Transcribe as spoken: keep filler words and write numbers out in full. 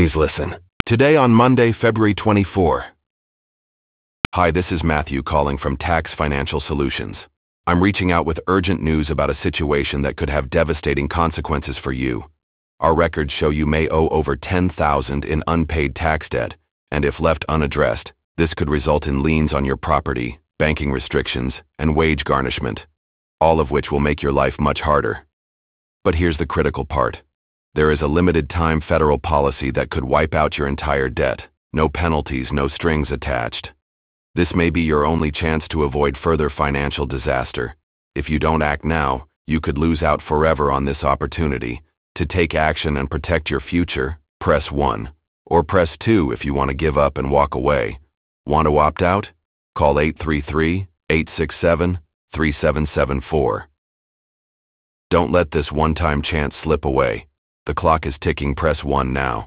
Please listen. Today on Monday, February twenty-fourth. Hi, this is Matthew calling from Tax Financial Solutions. I'm reaching out with urgent news about a situation that could have devastating consequences for you. Our records show you may owe over ten thousand dollars in unpaid tax debt, and if left unaddressed, this could result in liens on your property, banking restrictions, and wage garnishment, all of which will make your life much harder. But here's the critical part. There is a limited-time federal policy that could wipe out your entire debt. No penalties, no strings attached. This may be your only chance to avoid further financial disaster. If you don't act now, you could lose out forever on this opportunity. To take action and protect your future, press one. Or press two if you want to give up and walk away. Want to opt out? Call eight three three, eight six seven, three seven seven four. Don't let this one-time chance slip away. The clock is ticking. Press one now.